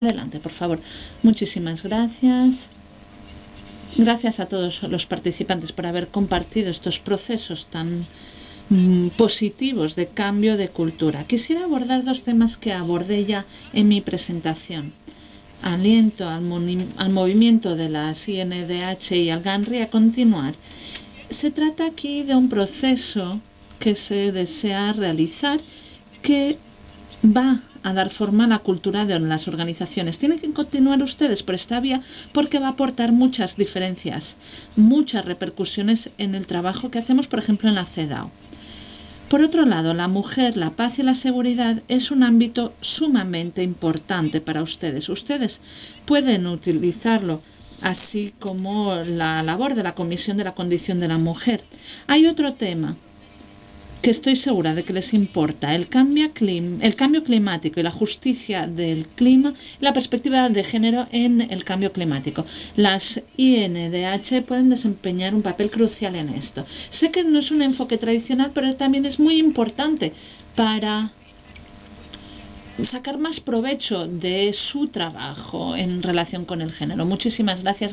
Adelante, por favor. Muchísimas gracias. Gracias a todos los participantes por haber compartido estos procesos tan positivos de cambio de cultura. Quisiera abordar dos temas que abordé ya en mi presentación. Aliento al movimiento de las INDH y al GANRI a continuar. Se trata aquí de un proceso que se desea realizar que va a dar forma a la cultura de las organizaciones. Tienen que continuar ustedes por esta vía porque va a aportar muchas diferencias, muchas repercusiones en el trabajo que hacemos, por ejemplo, en la CEDAW. Por otro lado, la mujer, la paz y la seguridad es un ámbito sumamente importante para ustedes. Ustedes pueden utilizarlo, así como la labor de la Comisión de la Condición de la Mujer. Hay otro tema que estoy segura de que les importa, el cambio climático y la justicia del clima, la perspectiva de género en el cambio climático. Las INDH pueden desempeñar un papel crucial en esto. Sé que no es un enfoque tradicional, pero también es muy importante para sacar más provecho de su trabajo en relación con el género. Muchísimas gracias.